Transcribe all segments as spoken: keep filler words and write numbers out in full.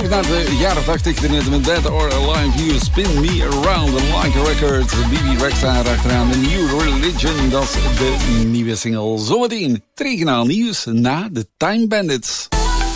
terug naar de jaren tachtig. Met Dead or Alive, You Spin Me Around, Like a Record. B B Rexha achteraan, The New Religion. Dat is de nieuwe single. Zometeen het regionaal nieuws na de Time Bandits.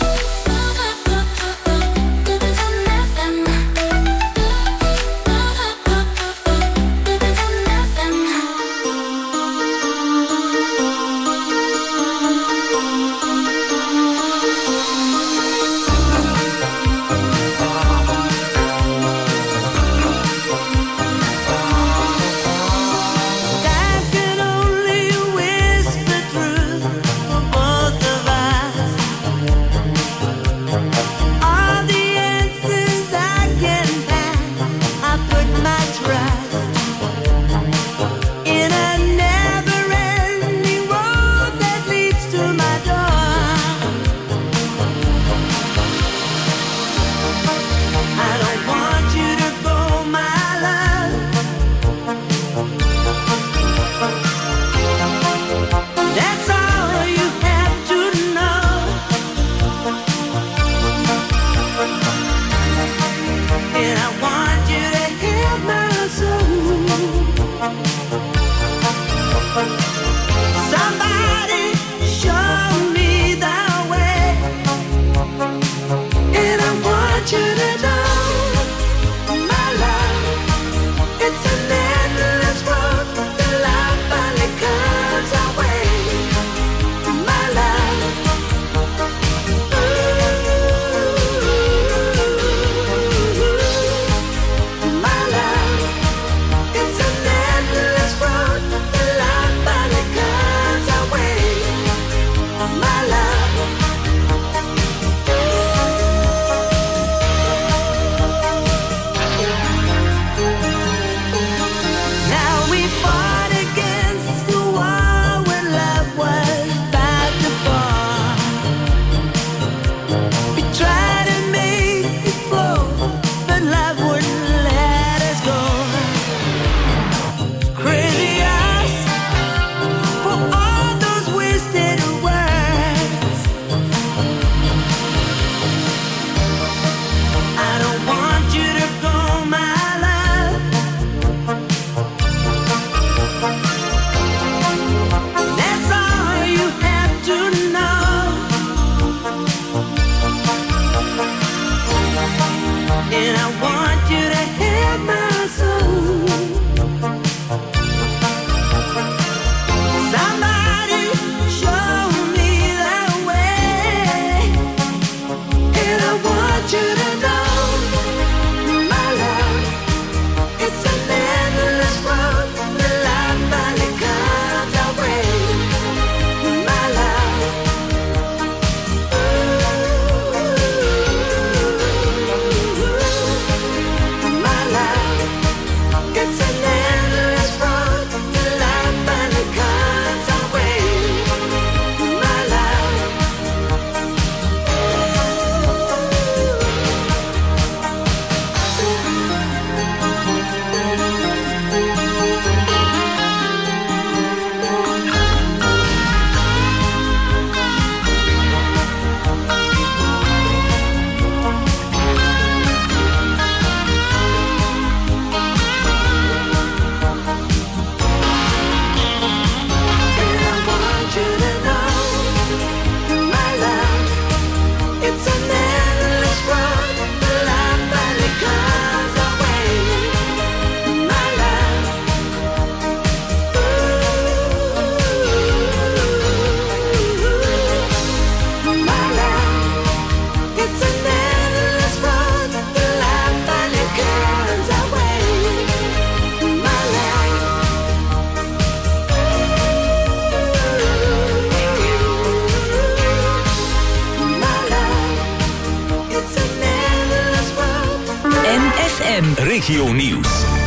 Regio Nieuws.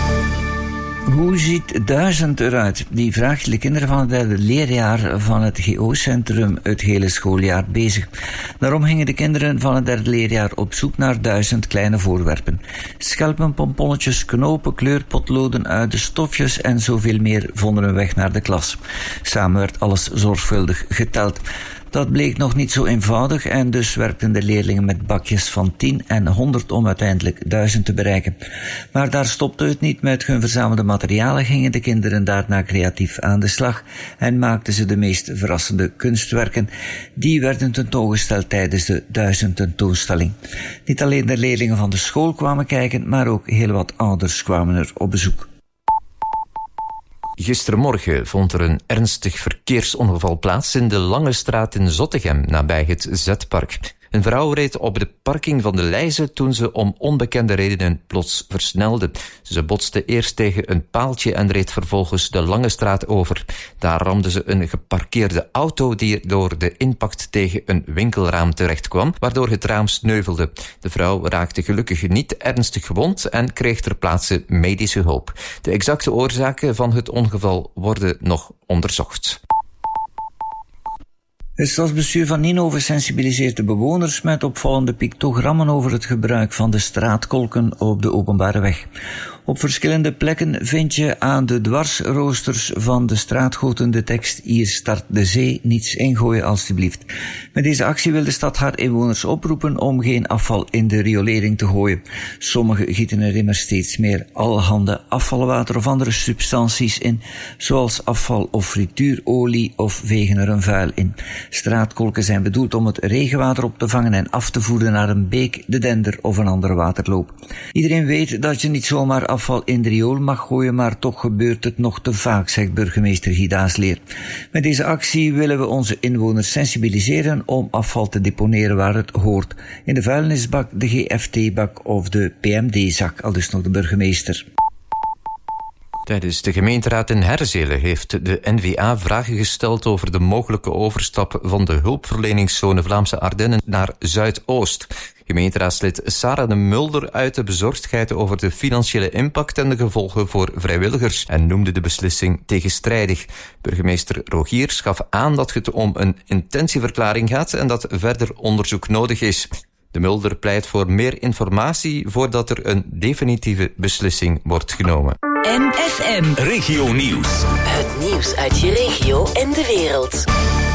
Hoe ziet duizend eruit? Die vraag hield de kinderen van het derde leerjaar van het G O-centrum het hele schooljaar bezig. Daarom gingen de kinderen van het derde leerjaar op zoek naar duizend kleine voorwerpen. Schelpen, pomponnetjes, knopen, kleurpotloden, uiden, stofjes en zoveel meer vonden hun weg naar de klas. Samen werd alles zorgvuldig geteld. Dat bleek nog niet zo eenvoudig en dus werkten de leerlingen met bakjes van tien en honderd om uiteindelijk duizend te bereiken. Maar daar stopte het niet. Met hun verzamelde materialen gingen de kinderen daarna creatief aan de slag en maakten ze de meest verrassende kunstwerken. Die werden tentoongesteld tijdens de duizend tentoonstelling. Niet alleen de leerlingen van de school kwamen kijken, maar ook heel wat ouders kwamen er op bezoek. Gistermorgen vond er een ernstig verkeersongeval plaats in de Lange Straat in Zottegem, nabij het Zetpark. Een vrouw reed op de parking van de Leize toen ze om onbekende redenen plots versnelde. Ze botste eerst tegen een paaltje en reed vervolgens de Lange Straat over. Daar ramde ze een geparkeerde auto die door de impact tegen een winkelraam terecht kwam, waardoor het raam sneuvelde. De vrouw raakte gelukkig niet ernstig gewond en kreeg ter plaatse medische hulp. De exacte oorzaken van het ongeval worden nog onderzocht. Het stadsbestuur van Ninove sensibiliseert de bewoners met opvallende pictogrammen over het gebruik van de straatkolken op de openbare weg. Op verschillende plekken vind je aan de dwarsroosters van de straatgoten de tekst: hier start de zee, niets ingooien alstublieft. Met deze actie wil de stad haar inwoners oproepen om geen afval in de riolering te gooien. Sommigen gieten er immers steeds meer allerhande afvalwater of andere substanties in, zoals afval of frituurolie, of vegen er een vuil in. Straatkolken zijn bedoeld om het regenwater op te vangen en af te voeren naar een beek, de Dender of een andere waterloop. Iedereen weet dat je niet zomaar afval in de riool mag gooien, maar toch gebeurt het nog te vaak, zegt burgemeester Guy Daasleer. Met deze actie willen we onze inwoners sensibiliseren om afval te deponeren waar het hoort. In de vuilnisbak, de G F T-bak of de P M D-zak, aldus nog de burgemeester. Tijdens de gemeenteraad in Herzelen heeft de N V A vragen gesteld over de mogelijke overstap van de hulpverleningszone Vlaamse Ardennen naar Zuidoost. Gemeenteraadslid Sarah de Mulder uitte bezorgdheid over de financiële impact en de gevolgen voor vrijwilligers en noemde de beslissing tegenstrijdig. Burgemeester Rogiers gaf aan dat het om een intentieverklaring gaat en dat verder onderzoek nodig is. De Mulder pleit voor meer informatie voordat er een definitieve beslissing wordt genomen. M F M Regio Nieuws. Het nieuws uit je regio en de wereld.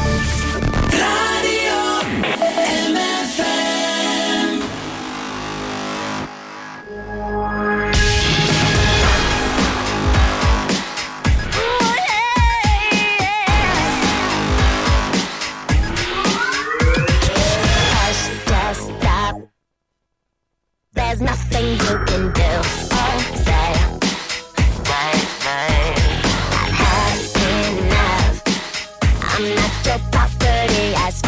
Radio M F M. Hush, just stop. There's nothing you can do or say. I've had enough. I'm not your property. I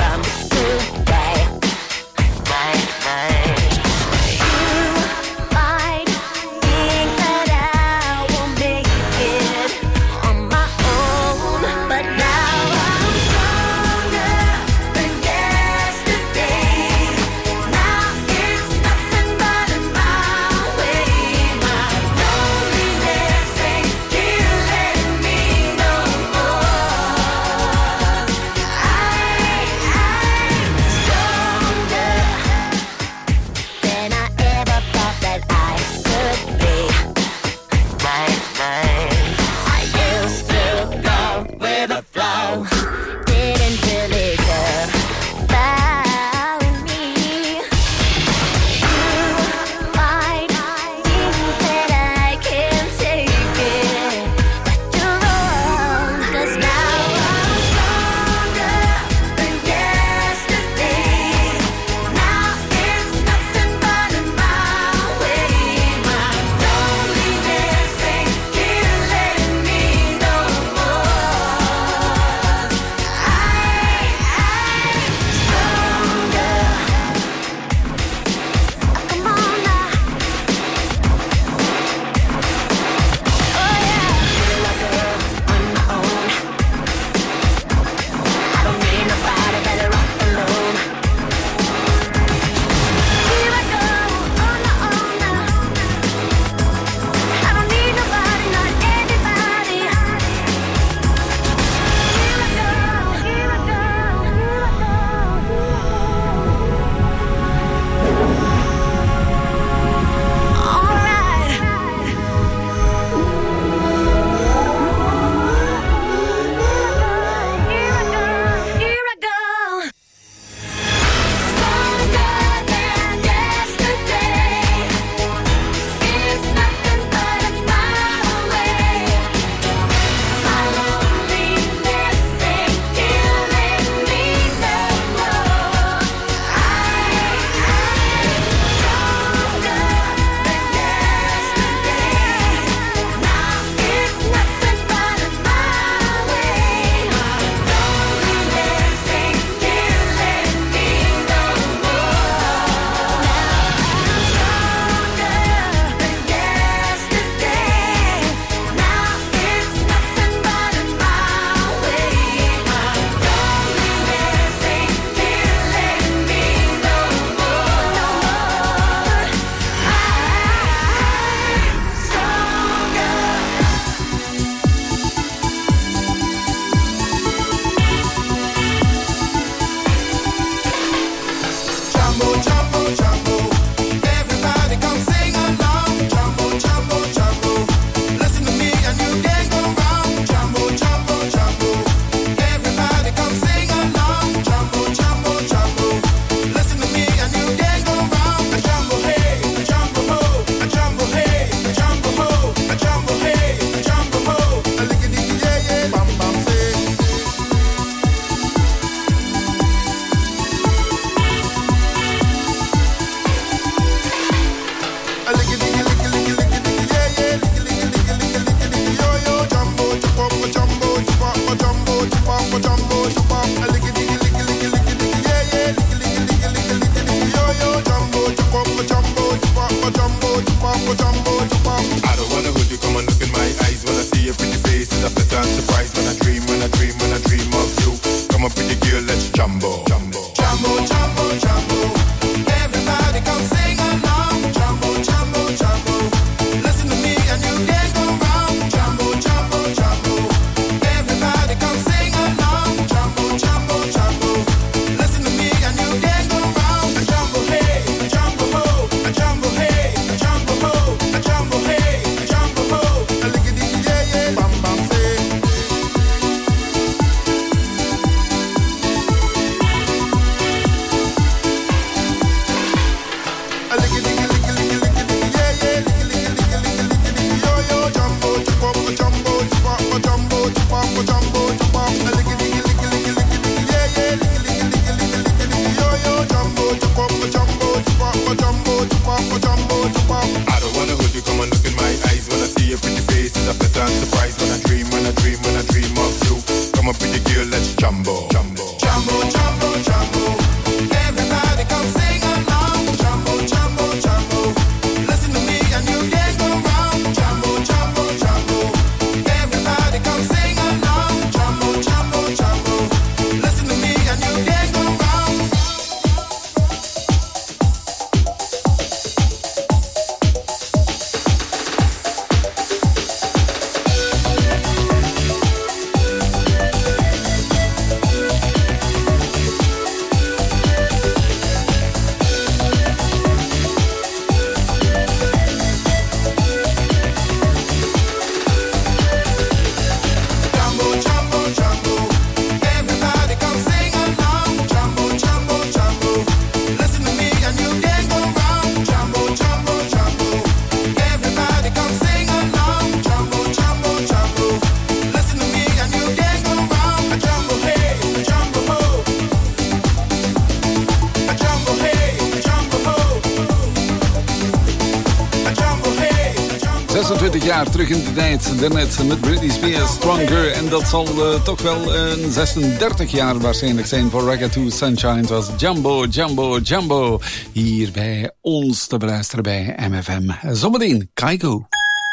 zesentwintig jaar terug in de tijd. Daarnet met Britney Spears, Stronger. En dat zal uh, toch wel een zesendertig jaar waarschijnlijk zijn voor Ragga two Sunshine. Het was Jumbo, Jumbo, Jumbo. Hier bij ons te beluisteren bij M F M. Zometeen, Kaiko.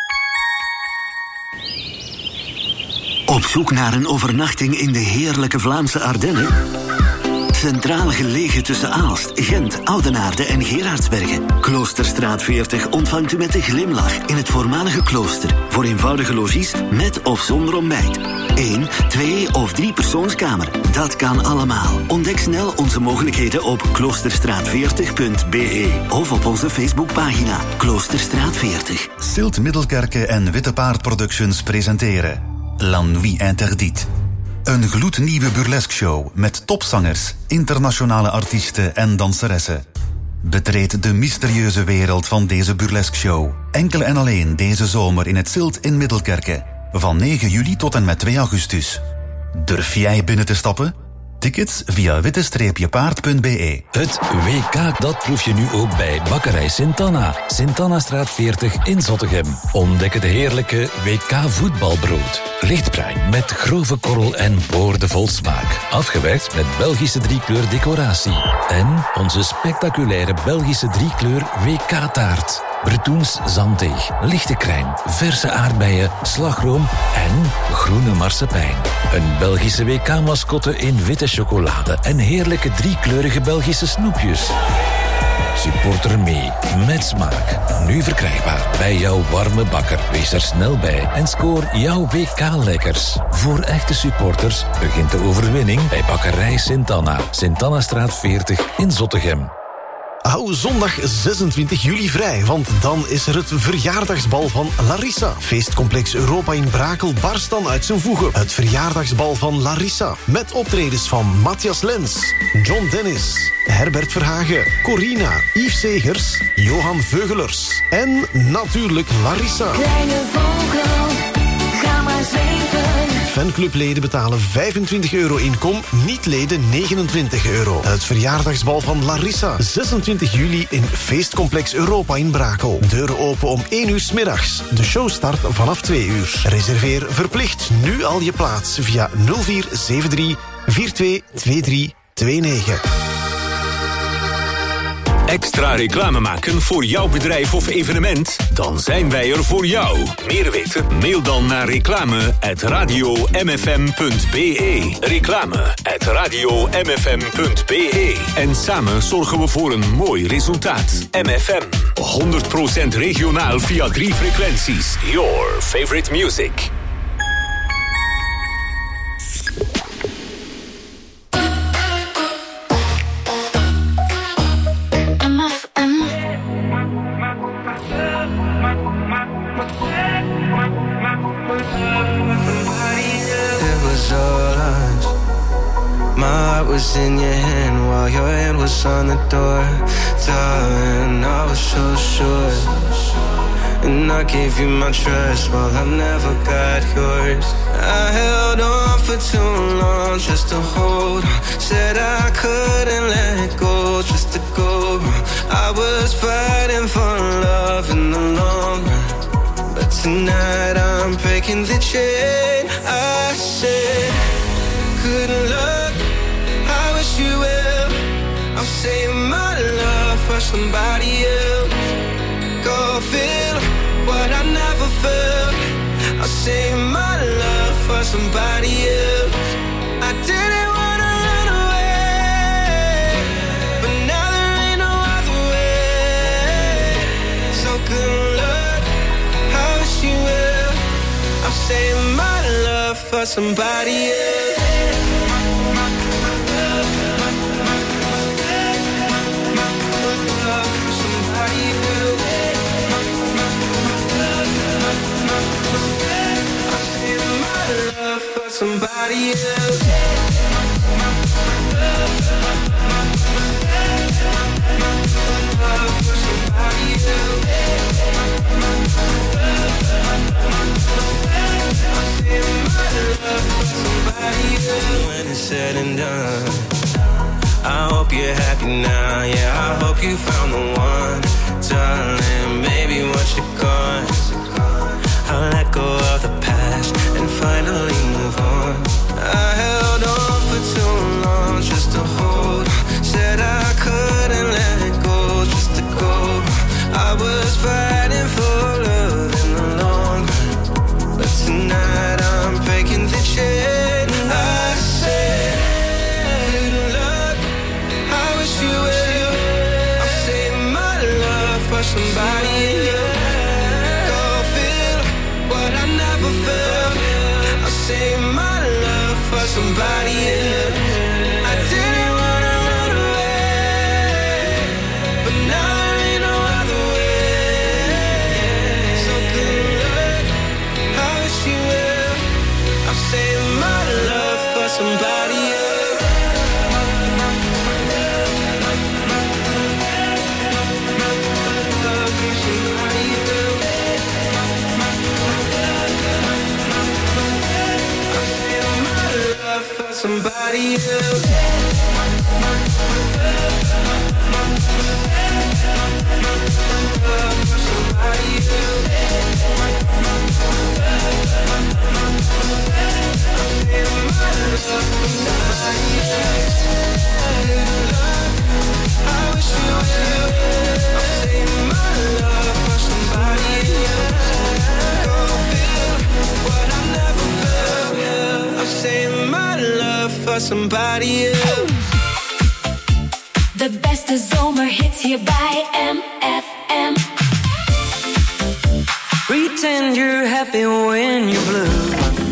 Op zoek naar een overnachting in de heerlijke Vlaamse Ardennen? Centraal gelegen tussen Aalst, Gent, Oudenaarde en Gerardsbergen. Kloosterstraat veertig ontvangt u met een glimlach in het voormalige klooster. Voor eenvoudige logies met of zonder ontbijt. Eén, twee of drie persoonskamer. Dat kan allemaal. Ontdek snel onze mogelijkheden op kloosterstraat veertig punt b e of op onze Facebookpagina Kloosterstraat veertig. Silt Middelkerke en Witte Paard Productions presenteren La Nuit Interdite. Een gloednieuwe burlesque show met topzangers, internationale artiesten en danseressen. Betreed de mysterieuze wereld van deze burlesque show. Enkel en alleen deze zomer in het Silt in Middelkerke. Van negen juli tot en met twee augustus. Durf jij binnen te stappen? Tickets via witte paard punt b e. Het W K, dat proef je nu ook bij Bakkerij Sint-Anna. Sint-Anna-straat veertig in Zottegem. Ontdek het heerlijke W K voetbalbrood. Lichtbruin met grove korrel en boordevol smaak. Afgewerkt met Belgische driekleur decoratie. En onze spectaculaire Belgische driekleur W K-taart. Bretoens zanddeeg, lichte crème, verse aardbeien, slagroom en groene marsepein. Een Belgische W K-mascotte in witte chocolade en heerlijke driekleurige Belgische snoepjes. Supporter mee, met smaak. Nu verkrijgbaar bij jouw warme bakker. Wees er snel bij en scoor jouw W K-lekkers. Voor echte supporters begint de overwinning bij Bakkerij Sint-Anna. Sint-Anna-straat veertig in Zottegem. Hou zondag zesentwintig juli vrij, want dan is er het verjaardagsbal van Larissa. Feestcomplex Europa in Brakel barst dan uit zijn voegen. Het verjaardagsbal van Larissa. Met optredens van Matthias Lens, John Dennis, Herbert Verhagen, Corina, Yves Segers, Johan Veugelers en natuurlijk Larissa. Kleine vogel, ga maar zweven. Fanclubleden betalen vijfentwintig euro inkom, niet-leden negenentwintig euro. Het verjaardagsbal van Larissa. zesentwintig juli in Feestcomplex Europa in Brakel. Deuren open om één uur 's middags. De show start vanaf twee uur. Reserveer verplicht nu al je plaats via nul vier zeven drie vier twee twee drie twee negen. Extra reclame maken voor jouw bedrijf of evenement? Dan zijn wij er voor jou. Meer weten? Mail dan naar reclame at radio m f m punt b e. Reclame at radio m f m punt b e. En samen zorgen we voor een mooi resultaat. M F M. honderd procent regionaal via drie frequenties. Your favorite music. Was in your hand while your hand was on the door. Darling, I was so sure. And I gave you my trust while I never got yours. I held on for too long just to hold on. Said I couldn't let go just to go wrong. I was fighting for love in the long run. But tonight I'm breaking the chain. I said, good luck, I wish you well. I'm saying my love for somebody else. Go feel what I never felt. I'm saying my love for somebody else. I didn't wanna run away, but now there ain't no other way. So good luck, I wish you well. I'm saying my love for somebody else. Somebody else. When it's said and done, I hope you're happy now. Yeah, I hope you found the one, darling. Maybe once you're gone, never felt. I'll save my love for somebody else. I didn't wanna run away, but now there ain't no other way. So good luck, I wish you well. I'll save my love for somebody else. Somebody else. Somebody else. I wish you well. I'm saving my love for somebody else. Go feel what I never felt. I'm saving my love for somebody else. De beste zomerhits hier bij M F M. Pretend you're happy when you're blue.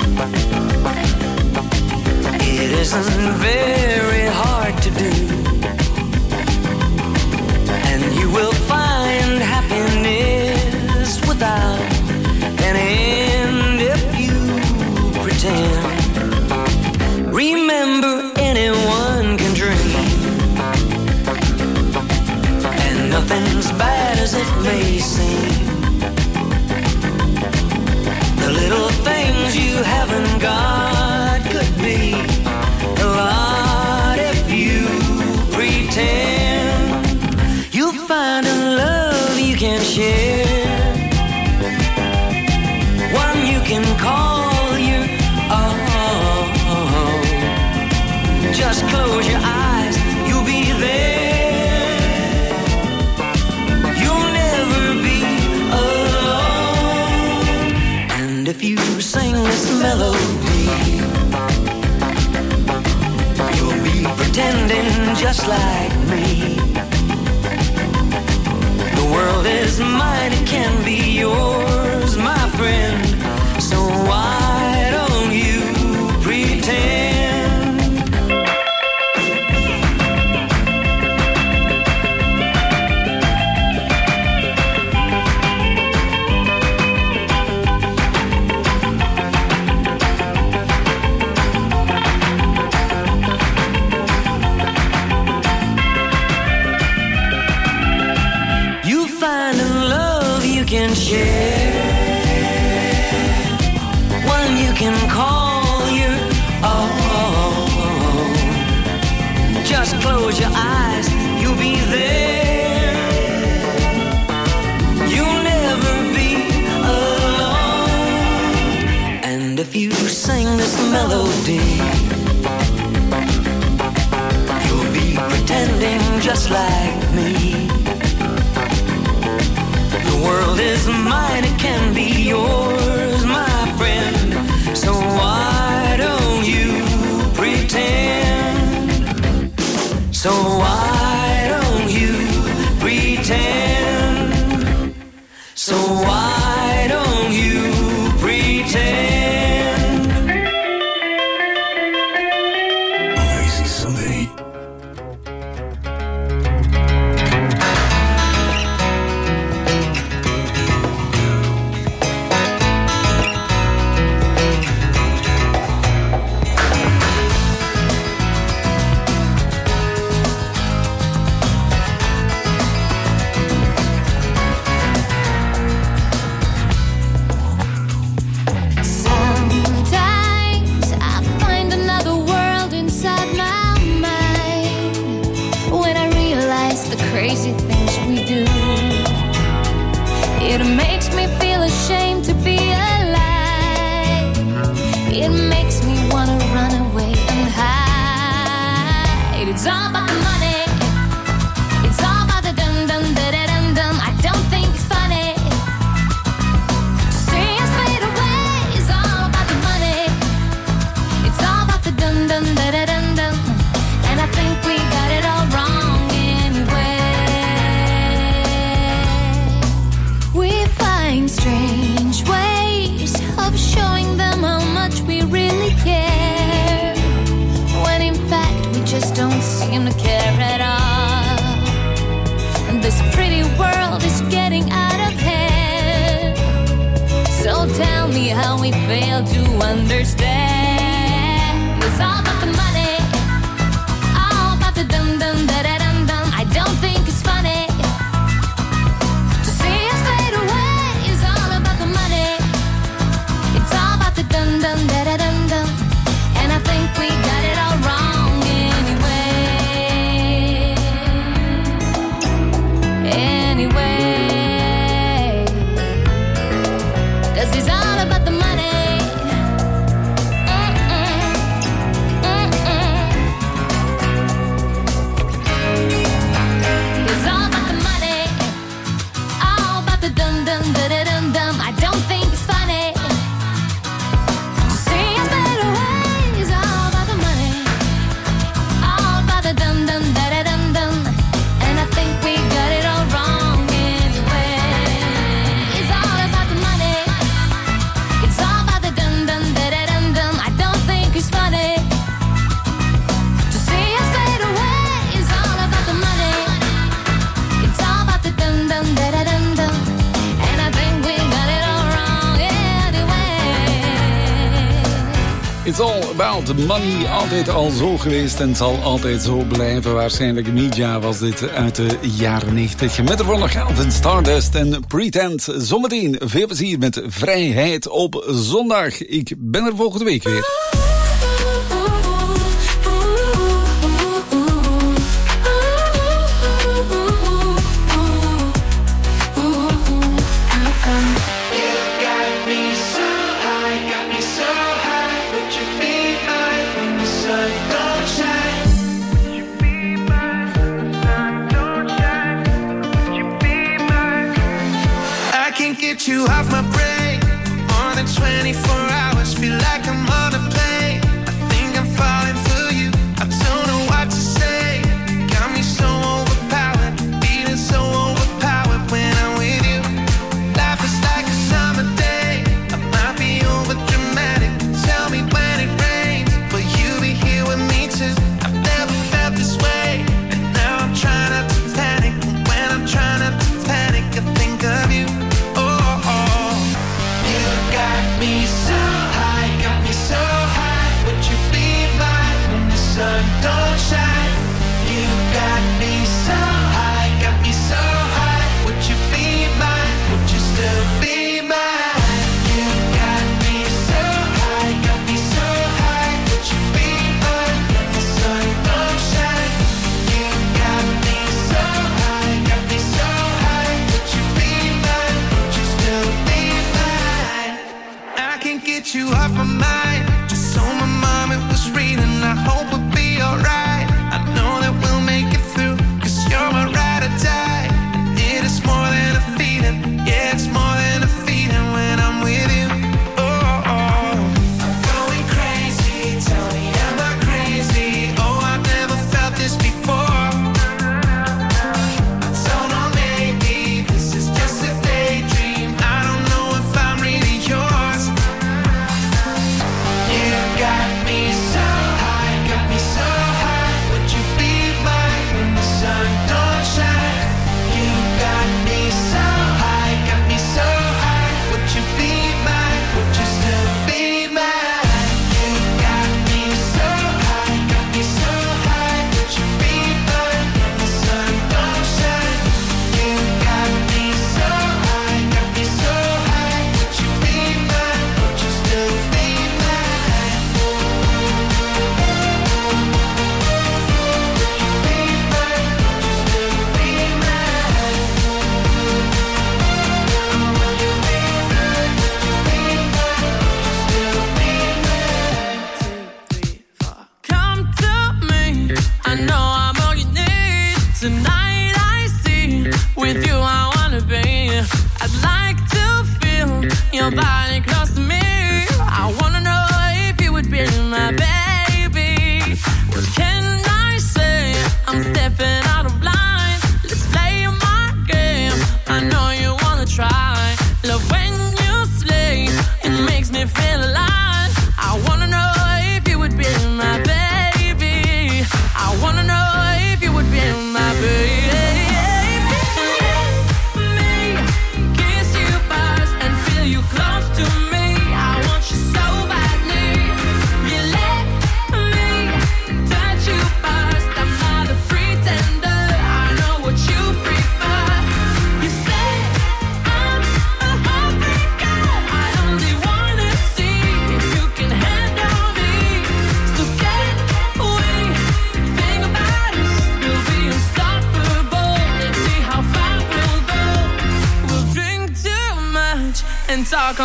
It isn't very hard to do, and you will find happiness without an end if you pretend. Remember, anyone can dream, and nothing's bad as it may seem. The little things you haven't got could be a lot if you pretend. You'll find a love you can share, one you can call your own. Just close your eyes, you'll be there. You'll never be alone. And if you sing this melody, you'll be pretending just like me. The world is mine, it can be yours, my friend. So why don't you pretend? Can share, one you can call your own. Just close your eyes, you'll be there. You'll never be alone. And if you sing this melody, you'll be pretending just like me. The world is mine, it can be yours, my friend. So why don't you pretend? So why don't you pretend? So why don't you pretend? Oasis Sunday. seem to care at all. And this pretty world is getting out of hand. So tell me how we fail to understand. It's all about the money, all about the dum dum da da dum dum. I don't think it's funny to see us fade away. It's all about the money. It's all about the dum dum da da dum dum. And I think we got it all wrong anyway. Anyway, 'cause it's all about the money. It's all about the money, all about the dum dum da da dum dum. I don't think it's funny to see us fade away. It's all about the money, all about the dum dum da da dum dum. And I think we got it all wrong anyway. It's all about the money, it's all about the dum dum da da dum dum. I don't think it's funny to see us fade away. It's all about the money, it's all about the dum dum da da dum dum. And I think we got it all wrong anyway. It's all about the money. Altijd al zo geweest en zal altijd zo blijven. Waarschijnlijk media was dit uit de jaren negentig. Met ervoor nog Calvin Stardust en Pretend. Zometeen veel plezier met Vrijheid op zondag. Ik ben er volgende week weer. I can't get you off my brain more than twenty-four hours. Feel like I'm on a plane. I think I'm falling for you. I don't know what to say. Got me so overpowered, feeling so overpowered when I'm with you. Life is like a summer day. I might be over dramatic. Tell me when it rains, will you be here with me too? I've never felt this way, and now I'm trying not to panic. When I'm trying not to panic, I think of you. Me so high, got me so high. Would you be mine when the sun don't shine? You got me so high, got me so high. Would you be mine? Would you still be mine? You got me so high, got me so high. Would you be mine when the sun don't shine? You got me so high, got me so high. Would you be mine? Would you still be mine? I can't get you off my mind. Just so my mom it was reading. I hope we'll be alright. I know that we'll make it through, 'cause you're my ride or die. And it is more than a feeling. Yeah, it's more than a feeling when I'm with you. Oh, oh. I'm going crazy. Tell me, am I crazy? Oh, I've never felt this before. I don't know, maybe this is just a daydream. I don't know if I'm really yours. You got me so high, got me so high.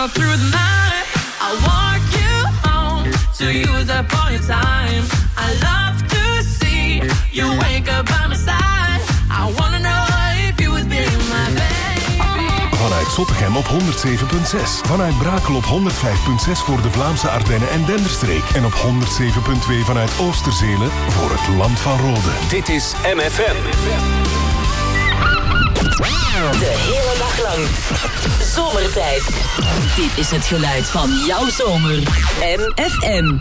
all through the night. I'll walk you home to use up all your time. I love to see you wake up by my side. I wanna know if you would be my baby. Vanuit Zottegem op honderd zeven komma zes. Vanuit Brakel op honderd vijf komma zes voor de Vlaamse Ardennen en Denderstreek. En op honderd zeven komma twee vanuit Oosterzele voor het Land van Rode. Dit is M F M. De hele dag lang. Zomertijd. Dit is het geluid van jouw zomer. M F M.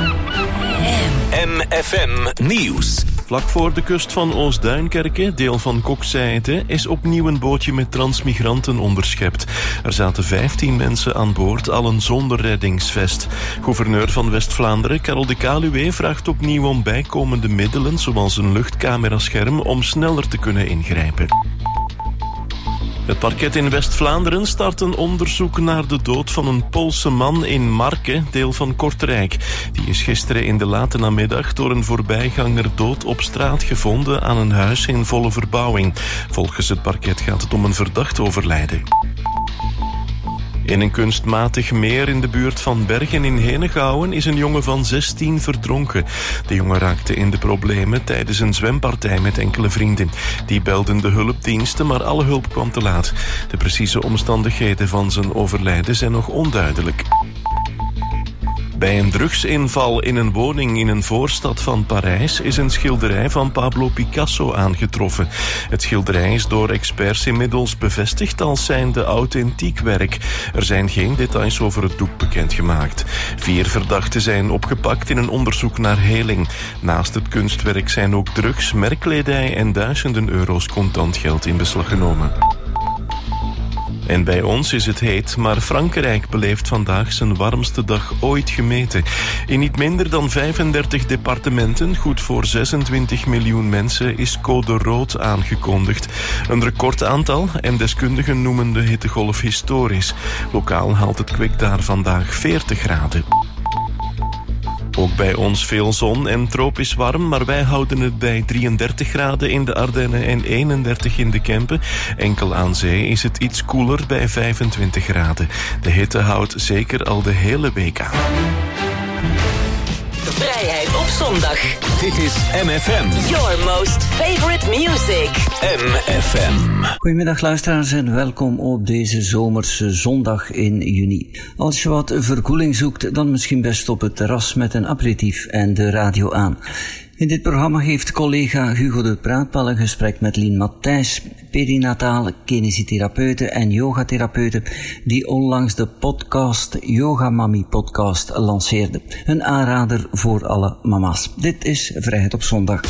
M F M Nieuws. Vlak voor de kust van Oost-Duinkerke, deel van Kokzijde, is opnieuw een bootje met transmigranten onderschept. Er zaten vijftien mensen aan boord, allen zonder reddingsvest. Gouverneur van West-Vlaanderen, Karel de Kaluwe, vraagt opnieuw om bijkomende middelen, zoals een luchtcamerascherm, om sneller te kunnen ingrijpen. Het parket in West-Vlaanderen start een onderzoek naar de dood van een Poolse man in Marke, deel van Kortrijk. Die is gisteren in de late namiddag door een voorbijganger dood op straat gevonden aan een huis in volle verbouwing. Volgens het parket gaat het om een verdacht overlijden. In een kunstmatig meer in de buurt van Bergen in Henegouwen is een jongen van zestien verdronken. De jongen raakte in de problemen tijdens een zwempartij met enkele vrienden. Die belden de hulpdiensten, maar alle hulp kwam te laat. De precieze omstandigheden van zijn overlijden zijn nog onduidelijk. Bij een drugsinval in een woning in een voorstad van Parijs is een schilderij van Pablo Picasso aangetroffen. Het schilderij is door experts inmiddels bevestigd als zijnde authentiek werk. Er zijn geen details over het doek bekendgemaakt. Vier verdachten zijn opgepakt in een onderzoek naar heling. Naast het kunstwerk zijn ook drugs, merkkledij en duizenden euro's contant geld in beslag genomen. En bij ons is het heet, maar Frankrijk beleeft vandaag zijn warmste dag ooit gemeten. In niet minder dan vijfendertig departementen, goed voor zesentwintig miljoen mensen, is code rood aangekondigd. Een recordaantal en deskundigen noemen de hittegolf historisch. Lokaal haalt het kwik daar vandaag veertig graden. Ook bij ons veel zon en tropisch warm, maar wij houden het bij drieëndertig graden in de Ardennen en eenendertig in de Kempen. Enkel aan zee is het iets koeler bij vijfentwintig graden. De hitte houdt zeker al de hele week aan. Vrijheid op zondag. Dit is M F M. Your most favorite music. M F M. Goedemiddag luisteraars en welkom op deze zomerse zondag in juni. Als je wat verkoeling zoekt, dan misschien best op het terras met een aperitief en de radio aan. In dit programma geeft collega Hugo de Praatpal een gesprek met Lien Matthijs, perinatale kinesietherapeute en yogatherapeute, die onlangs de podcast Yoga Mami podcast lanceerde. Een aanrader voor alle mama's. Dit is Vrijheid op zondag.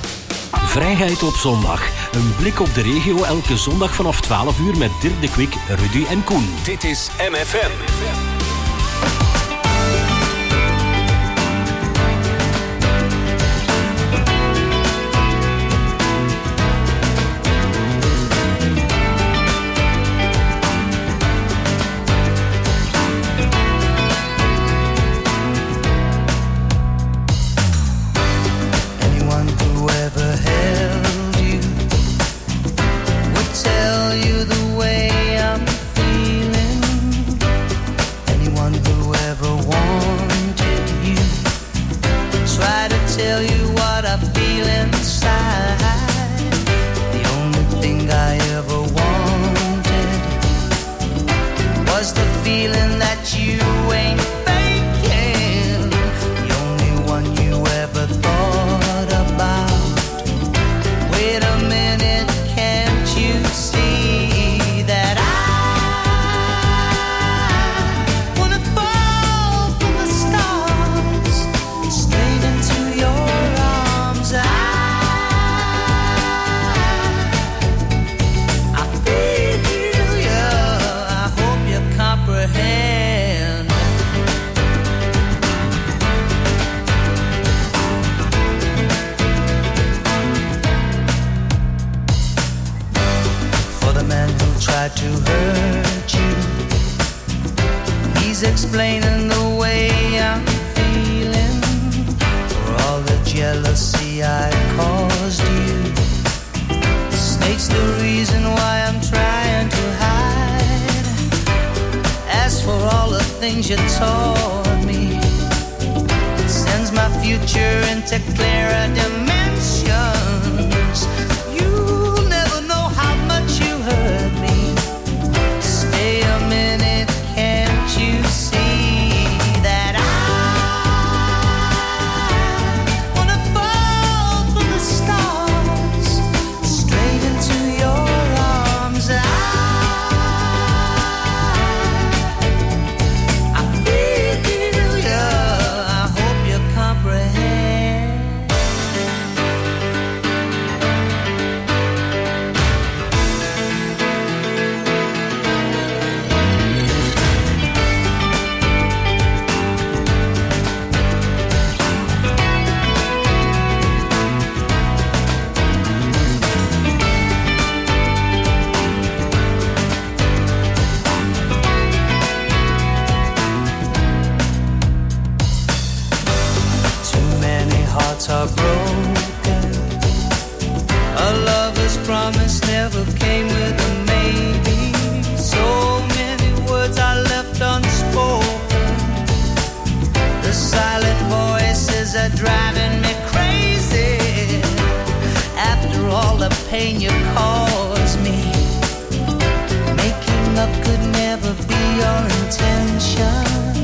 Vrijheid op zondag. Een blik op de regio elke zondag vanaf twaalf uur met Dirk de Kwik, Rudy en Koen. Dit is M F M. For things you taught me. It sends my future into clearer dimensions. You'll never know how much you hurt me. Stay a minute, can't you see that I wanna fall from the stars straight into your arms? I are broken. A lover's promise never came with a maybe. So many words are left unspoken. The silent voices are driving me crazy. After all the pain you caused me, making up could never be your intention.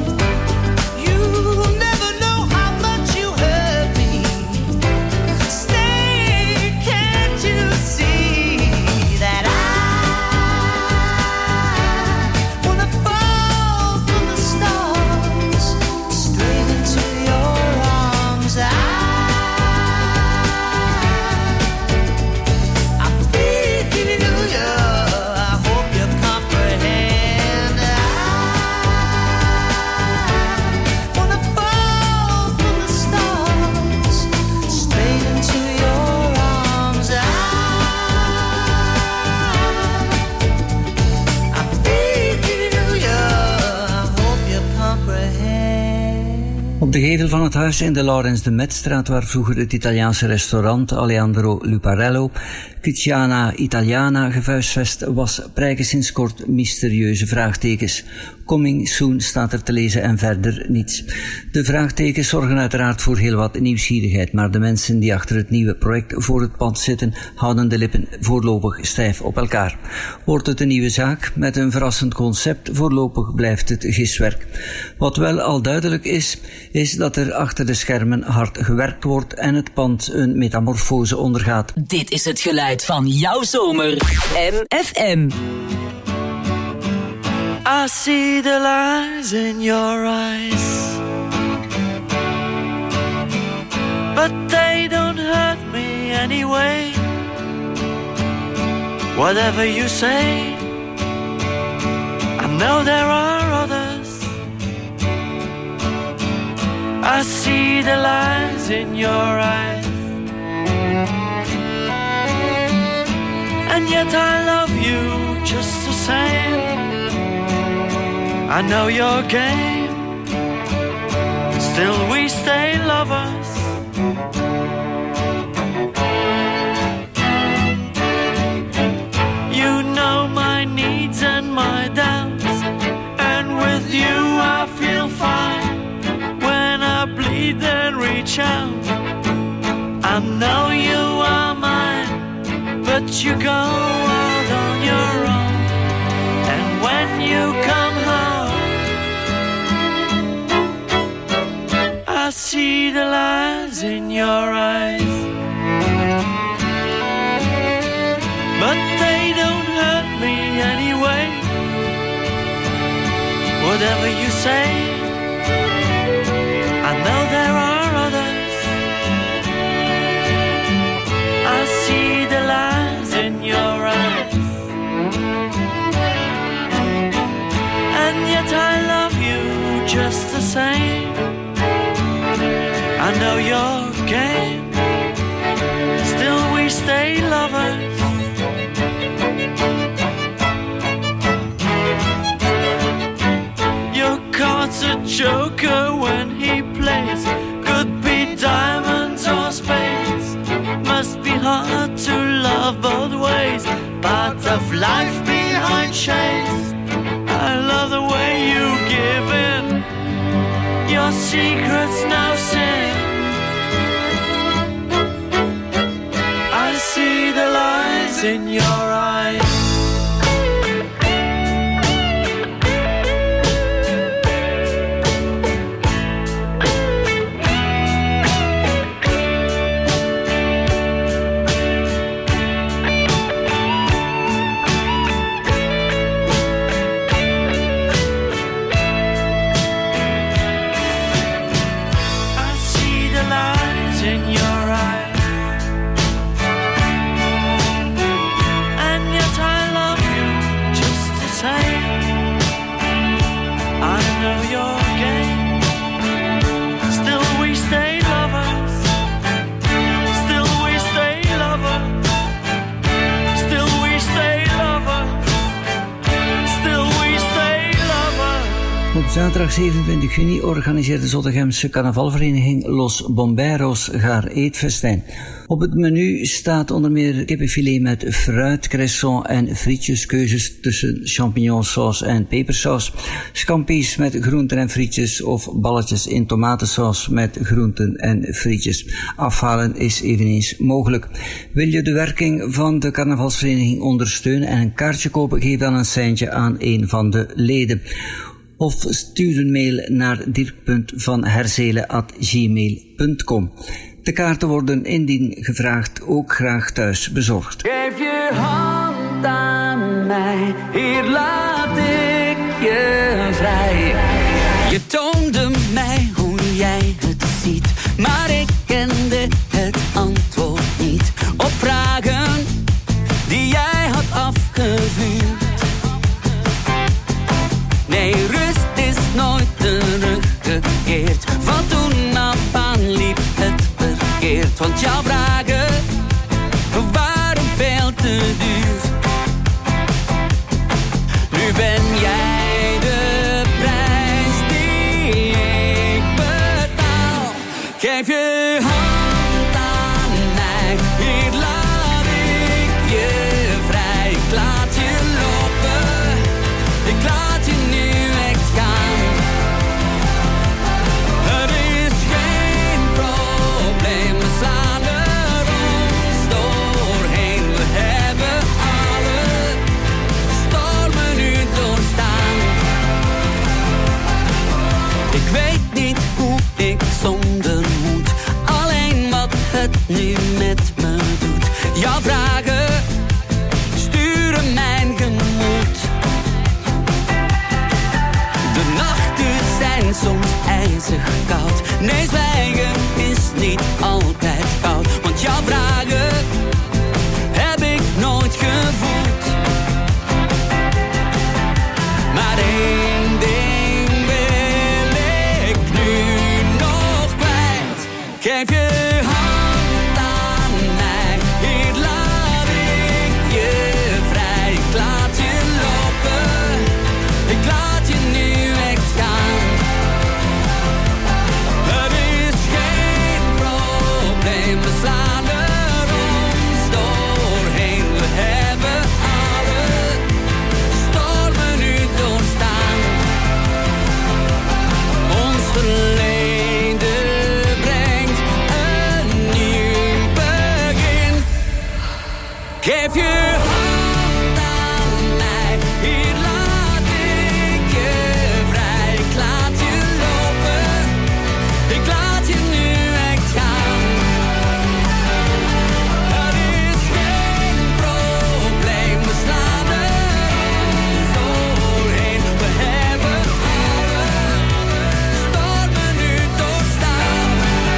Op de gevel van het huis in de Laurens de Metstraat, waar vroeger het Italiaanse restaurant Aleandro Luparello, Cucina Italiana gevuisvest was, prijken sinds kort mysterieuze vraagtekens. Coming soon staat er te lezen en verder niets. De vraagtekens zorgen uiteraard voor heel wat nieuwsgierigheid, maar de mensen die achter het nieuwe project voor het pand zitten, houden de lippen voorlopig stijf op elkaar. Wordt het een nieuwe zaak met een verrassend concept? Voorlopig blijft het giswerk. Wat wel al duidelijk is, is dat er achter de schermen hard gewerkt wordt en het pand een metamorfose ondergaat. Dit is het geluid van jouw zomer. M F M. I see the lies in your eyes, but they don't hurt me anyway. Whatever you say, I know there are others. I see the lies in your eyes, and yet I love you just the same. I know your game, still we stay lovers. You know my needs and my doubts, and with you I feel fine. When I bleed then reach out, I know you are mine, but you go out on your own. And when you come home, I see the lies in your eyes, but they don't hurt me anyway. Whatever you say, I know there are others. I see the lies in your eyes, and yet I love you just the same. I know your game, still we stay lovers. Your card's a joker when he plays, could be diamonds or spades. Must be hard to love both ways, part of life behind shades. I love the way you give it your secrets now sin. I see the lies in your eyes. Zaterdag zevenentwintig juni organiseert de Zottegemse carnavalvereniging Los Bomberos Gaar Eetfestijn. Op het menu staat onder meer kippenfilet met fruit, cresson en frietjes, keuzes tussen champignonsaus en pepersaus, scampi's met groenten en frietjes of balletjes in tomatensaus met groenten en frietjes. Afhalen is eveneens mogelijk. Wil je de werking van de carnavalsvereniging ondersteunen en een kaartje kopen, geef dan een seintje aan een van de leden. Of stuur een mail naar dirk punt van herzelen at gmail punt com. De kaarten worden indien gevraagd ook graag thuis bezorgd. Geef je hand aan mij, hier laat ik je vrij. Je toonde mij hoe jij het ziet, maar ik kende het antwoord niet op vragen die jij had afgevuurd. Nee, rust is nooit teruggekeerd. Van toen af aan liep het verkeerd. Want jouw vragen waren veel te duur. Nu ben jij de prijs die ik betaal. Geef je hand aan mij, hier laat ik je vrij. Ik laat je lopen, ik laat je nu. Ik weet niet hoe ik zonder moet, alleen wat het nu met me doet. Jouw vragen sturen mijn gemoed. De nachten zijn soms ijzig koud. Nee, zwijgen is niet altijd koud. Want jouw vragen heb ik nooit gevoeld. Maar één ding wil ik nu nog kwijt. Geef je hand aan mij, hier laat ik je vrij. Ik laat je lopen, ik laat je nu echt gaan. Het is geen probleem, we slaan er ons doorheen. We hebben alle stormen nu doorstaan. Ons verleden brengt een nieuw begin. Geef je hand aan mij, hier laat ik je vrij. Ik laat je lopen, ik laat je nu echt gaan. Het is geen probleem, we slaan er ons doorheen. We hebben alle stormen nu doorstaan.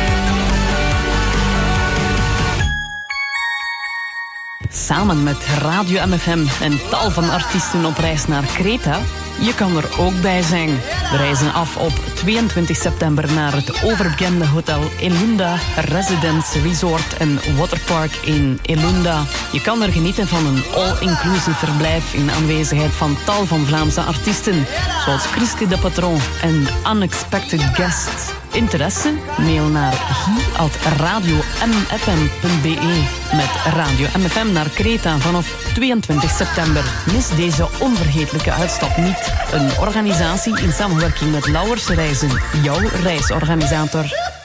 Samen met Radio M F M en tal van artiesten op reis naar Kreta. Je kan er ook bij zijn. We reizen af op tweeëntwintig september naar het overbekende hotel Elunda Residence Resort en Waterpark in Elunda. Je kan er genieten van een all-inclusive verblijf in aanwezigheid van tal van Vlaamse artiesten, zoals Christy de Patron en Unexpected Guests. Interesse? Mail naar guy at radio m f m punt b e. Met Radio M F M naar Kreta vanaf tweeëntwintig september. Mis deze onvergetelijke uitstap niet. Een organisatie in samenwerking met Lauwers Reizen. Jouw reisorganisator.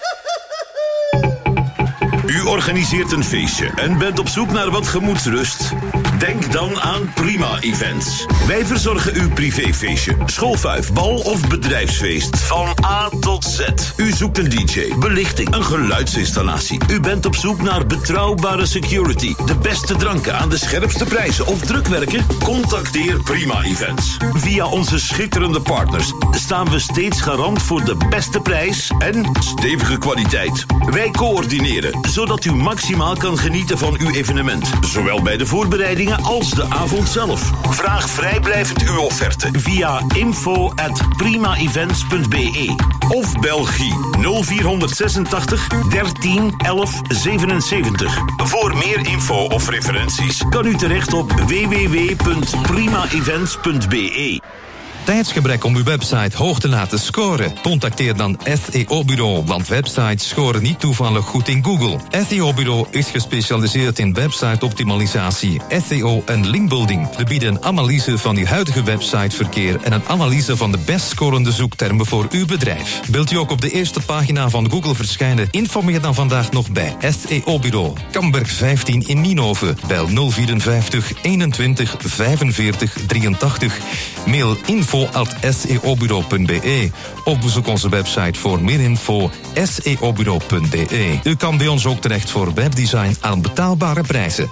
U organiseert een feestje en bent op zoek naar wat gemoedsrust? Denk dan aan Prima Events. Wij verzorgen uw privéfeestje, schoolfuif, bal of bedrijfsfeest. Van A tot Z. U zoekt een D J, belichting, een geluidsinstallatie. U bent op zoek naar betrouwbare security, de beste dranken aan de scherpste prijzen of drukwerken? Contacteer Prima Events. Via onze schitterende partners staan we steeds garant voor de beste prijs en stevige kwaliteit. Wij coördineren, zodat u maximaal kan genieten van uw evenement. Zowel bij de voorbereidingen als de avond zelf. Vraag vrijblijvend uw offerte via info at prima events punt b e of bel Guy nul vier zesentachtig dertien elf zevenenzeventig. Voor meer info of referenties kan u terecht op w w w punt prima events punt b e. Tijdsgebrek om uw website hoog te laten scoren? Contacteer dan S E O-bureau, want websites scoren niet toevallig goed in Google. S E O-bureau is gespecialiseerd in website-optimalisatie, S E O en linkbuilding. We bieden een analyse van uw huidige websiteverkeer en een analyse van de best scorende zoektermen voor uw bedrijf. Wilt u ook op de eerste pagina van Google verschijnen? Informeer dan vandaag nog bij S E O-bureau. Kamberg vijftien in Nienhoven. Bel nul vierenvijftig eenentwintig vijfenveertig drieëntachtig. Mail info at s e o bureau punt b e of bezoek onze website voor meer info s e o bureau punt b e. U kan bij ons ook terecht voor webdesign aan betaalbare prijzen.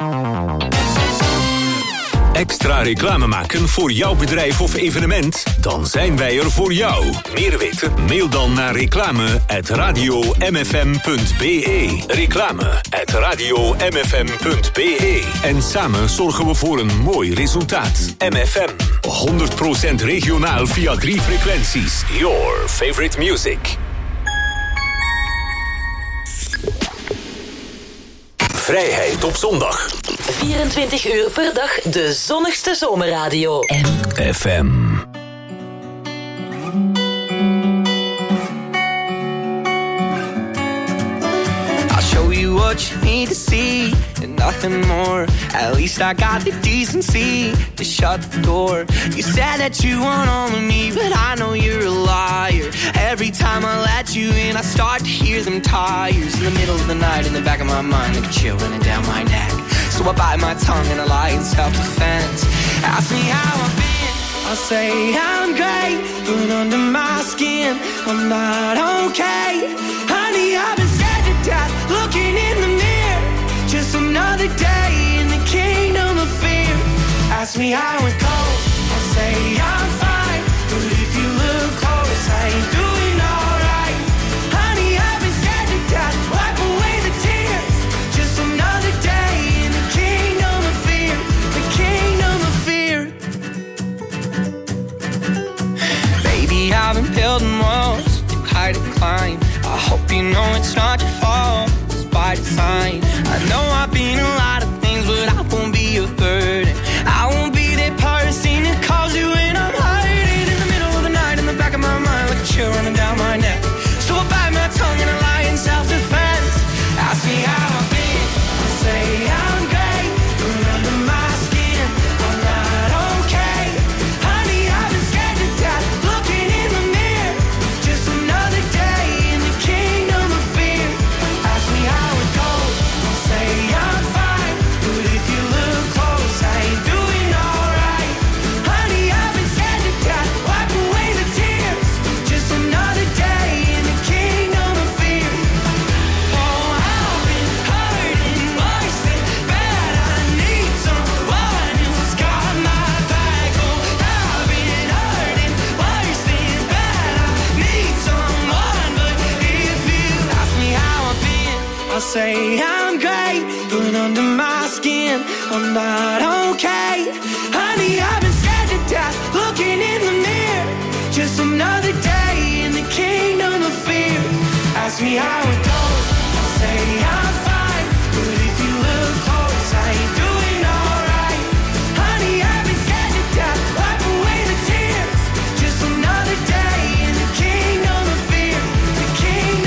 Extra reclame maken voor jouw bedrijf of evenement? Dan zijn wij er voor jou. Meer weten? Mail dan naar reclame at radio m f m punt b e. Reclame at radio m f m punt b e. En samen zorgen we voor een mooi resultaat. M F M, honderd procent regionaal via drie frequenties. Your favorite music. Vrijheid op zondag. vierentwintig uur per dag de zonnigste zomerradio. M F M. I'll show you what you need to see and nothing more. At least I got the decency to shut the door. You said that you want all of me, but I know you're a liar. Every time I let you in, I start to hear them tires in the middle of the night in the back of my mind, like a chill running down my neck. So I bite my tongue and I lie in self-defense. Ask me how I've been, I'll say I'm great, but under my skin, I'm not okay. Honey, I've been scared to death, looking in the mirror. Just another day in the kingdom of fear. Ask me how it goes, I'll say I'm fine, but if you look close, I ain't doing alright. Honey, I've been scared to death, wipe away the tears. Just another day in the kingdom of fear, the kingdom of fear. Baby, I've been building walls too high to climb. I hope you know it's not your fault, it's by design. I know I've been a lot of things, but I won't be a burden. I won't be that person that calls you when I'm hiding in the middle of the night in the back of my mind, like a chill running down my neck. So I bite my tongue and I lie in self-defense. Ask me how I've been, I'll say I'm great, but under my skin, I'm not okay. Honey, I've been scared to death, looking in the mirror. Just another day in the kingdom of fear. Ask me how it goes, I'll say I'm fine, but if you look close, I ain't doing alright. Honey, I've been scared to death, wipe away the tears. Just another day in the kingdom of fear. Oh, I've been hurting worse than bad. I need someone who's got my back. Oh, I've been hurting worse than bad. I need someone, but if you ask me how I've been, I'll say I'm great, but under my skin, I'm not okay. Honey, I've been scared to death, looking in the mirror. Just another day in the kingdom of fear. Ask me how it goes, I'll say I'm fine, but if you look close, I ain't doing alright. Honey, I've been scared to death, wipe away the tears. Just another day in the kingdom of fear, the kingdom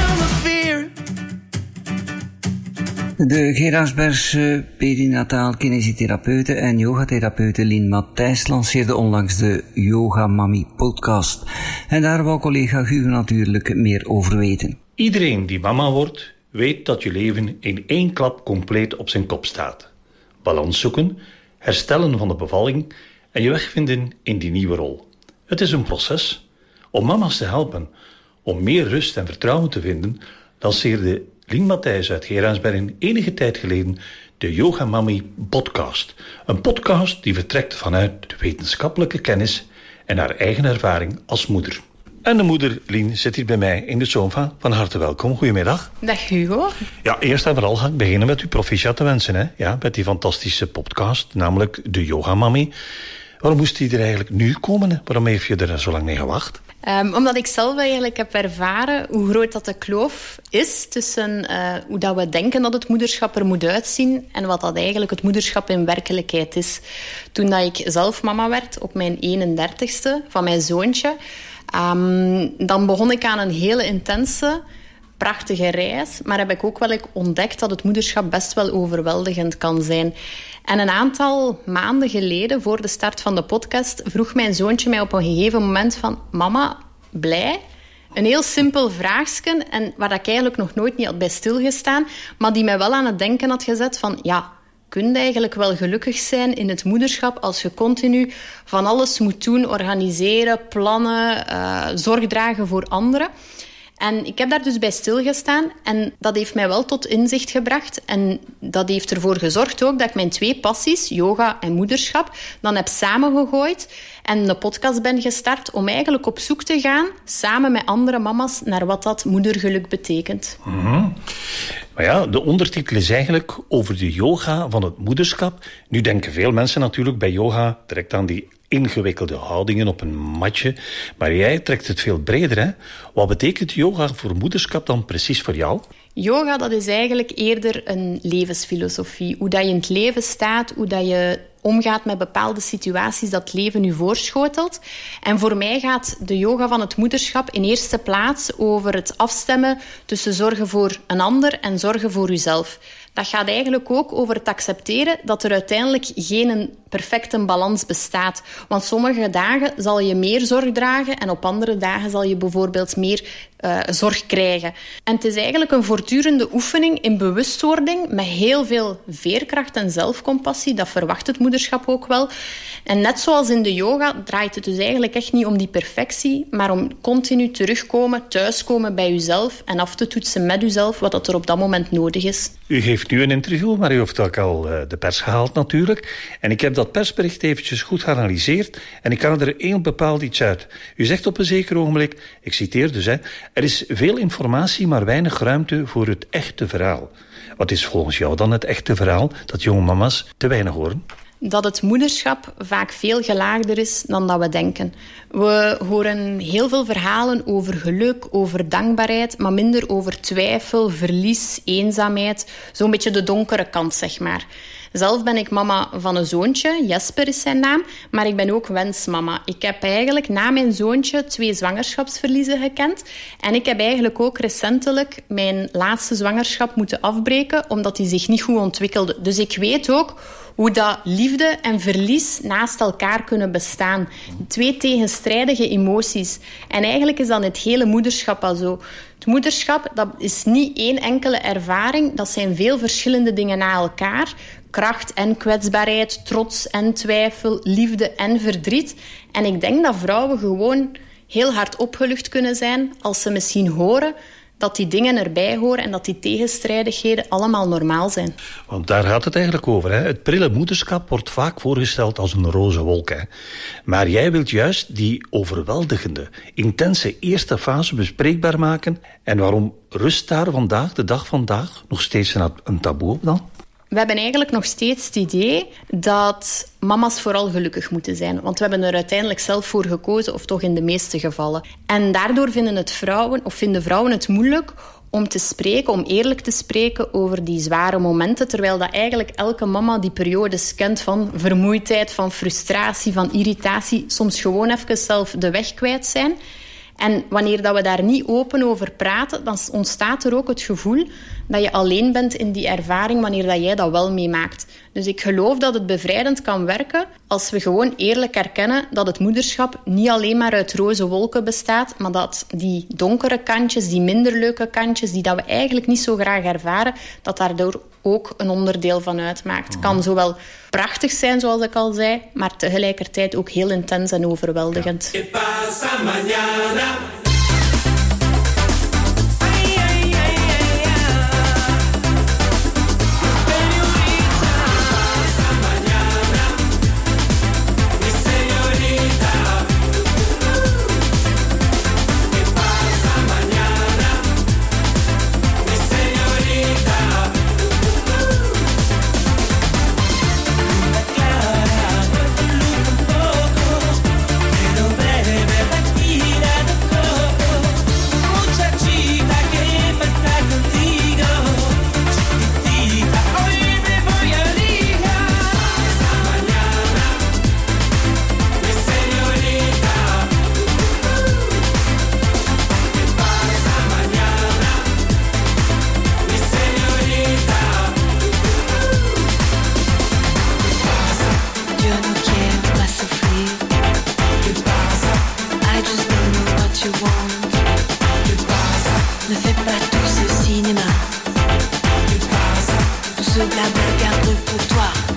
De Geraardsbergse perinataal kinesitherapeute en yogatherapeute Lien Matthijs lanceerde onlangs de Yoga Mami podcast. En daar wou collega Hugo natuurlijk meer over weten. Iedereen die mama wordt, weet dat je leven in één klap compleet op zijn kop staat. Balans zoeken, herstellen van de bevalling en je weg vinden in die nieuwe rol. Het is een proces. Om mama's te helpen, om meer rust en vertrouwen te vinden, lanceerde Lien Matthijs uit Geraardsbergen enige tijd geleden de Yoga Mami podcast. Een podcast die vertrekt vanuit de wetenschappelijke kennis en haar eigen ervaring als moeder. En de moeder, Lien, zit hier bij mij in de sofa. Van harte welkom. Goedemiddag. Dag Hugo. Ja, eerst en vooral ga ik beginnen met u proficiat te wensen. Hè? Ja, met die fantastische podcast, namelijk de Yoga Mami. Waarom moest die er eigenlijk nu komen? Hè? Waarom heeft je er zo lang mee gewacht? Um, omdat ik zelf eigenlijk heb ervaren hoe groot dat de kloof is tussen uh, hoe dat we denken dat het moederschap er moet uitzien en wat dat eigenlijk het moederschap in werkelijkheid is. Toen dat ik zelf mama werd, op mijn eenendertigste, van mijn zoontje, um, dan begon ik aan een hele intense, prachtige reis. Maar heb ik ook wel ontdekt dat het moederschap best wel overweldigend kan zijn. En een aantal maanden geleden, voor de start van de podcast, vroeg mijn zoontje mij op een gegeven moment van: mama, blij? Een heel simpel vraagsken, en waar ik eigenlijk nog nooit niet had bij stilgestaan, maar die mij wel aan het denken had gezet van: ja, kun je eigenlijk wel gelukkig zijn in het moederschap als je continu van alles moet doen, organiseren, plannen, uh, zorg dragen voor anderen? En ik heb daar dus bij stilgestaan en dat heeft mij wel tot inzicht gebracht. En dat heeft ervoor gezorgd ook dat ik mijn twee passies, yoga en moederschap, dan heb samengegooid en een podcast ben gestart om eigenlijk op zoek te gaan, samen met andere mama's, naar wat dat moedergeluk betekent. Mm-hmm. Maar ja, de ondertitel is eigenlijk over de yoga van het moederschap. Nu denken veel mensen natuurlijk bij yoga direct aan die ingewikkelde houdingen op een matje. Maar jij trekt het veel breder, hè? Wat betekent yoga voor moederschap dan precies voor jou? Yoga, dat is eigenlijk eerder een levensfilosofie. Hoe dat je in het leven staat, hoe dat je omgaat met bepaalde situaties dat het leven u voorschotelt. En voor mij gaat de yoga van het moederschap in eerste plaats over het afstemmen tussen zorgen voor een ander en zorgen voor uzelf. Dat gaat eigenlijk ook over het accepteren dat er uiteindelijk geen perfecte balans bestaat. Want sommige dagen zal je meer zorg dragen en op andere dagen zal je bijvoorbeeld meer uh, zorg krijgen. En het is eigenlijk een voortdurende oefening in bewustwording met heel veel veerkracht en zelfcompassie. Dat verwacht het moederschap ook wel. En net zoals in de yoga draait het dus eigenlijk echt niet om die perfectie, maar om continu terugkomen, thuiskomen bij uzelf en af te toetsen met uzelf wat dat er op dat moment nodig is. U geeft nu een interview, maar u heeft ook al uh, de pers gehaald natuurlijk. En ik heb dat persbericht eventjes goed geanalyseerd en ik haal er één bepaald iets uit. U zegt op een zeker ogenblik, ik citeer dus, hè, er is veel informatie, maar weinig ruimte voor het echte verhaal. Wat is volgens jou dan het echte verhaal dat jonge mama's te weinig horen? Dat het moederschap vaak veel gelaagder is dan dat we denken. We horen heel veel verhalen over geluk, over dankbaarheid, maar minder over twijfel, verlies, eenzaamheid. Zo'n beetje de donkere kant, zeg maar. Zelf ben ik mama van een zoontje, Jesper is zijn naam, maar ik ben ook wensmama. Ik heb eigenlijk na mijn zoontje twee zwangerschapsverliezen gekend. En ik heb eigenlijk ook recentelijk mijn laatste zwangerschap moeten afbreken, omdat die zich niet goed ontwikkelde. Dus ik weet ook hoe dat liefde en verlies naast elkaar kunnen bestaan. Twee tegenstrijdige emoties. En eigenlijk is dan het hele moederschap al zo. Het moederschap, dat is niet één enkele ervaring. Dat zijn veel verschillende dingen na elkaar. Kracht en kwetsbaarheid, trots en twijfel, liefde en verdriet. En ik denk dat vrouwen gewoon heel hard opgelucht kunnen zijn als ze misschien horen dat die dingen erbij horen en dat die tegenstrijdigheden allemaal normaal zijn. Want daar gaat het eigenlijk over. Hè? Het prille moederschap wordt vaak voorgesteld als een roze wolk. Hè? Maar jij wilt juist die overweldigende, intense eerste fase bespreekbaar maken. En waarom rust daar vandaag, de dag vandaag, nog steeds een, een taboe op dan? We hebben eigenlijk nog steeds het idee dat mama's vooral gelukkig moeten zijn. Want we hebben er uiteindelijk zelf voor gekozen, of toch in de meeste gevallen. En daardoor vinden, het vrouwen, of vinden vrouwen het moeilijk om te spreken, om eerlijk te spreken over die zware momenten. Terwijl dat eigenlijk elke mama die periodes kent van vermoeidheid, van frustratie, van irritatie. Soms gewoon even zelf de weg kwijt zijn. En wanneer dat we daar niet open over praten, dan ontstaat er ook het gevoel dat je alleen bent in die ervaring wanneer dat jij dat wel meemaakt. Dus ik geloof dat het bevrijdend kan werken als we gewoon eerlijk erkennen dat het moederschap niet alleen maar uit roze wolken bestaat, maar dat die donkere kantjes, die minder leuke kantjes, die dat we eigenlijk niet zo graag ervaren, dat daardoor ook een onderdeel van uitmaakt. Het kan zowel prachtig zijn, zoals ik al zei, maar tegelijkertijd ook heel intens en overweldigend. ¿Qué pasa mañana? Ne fais pas tout ce cinéma. Tout ce blabla garde pour toi.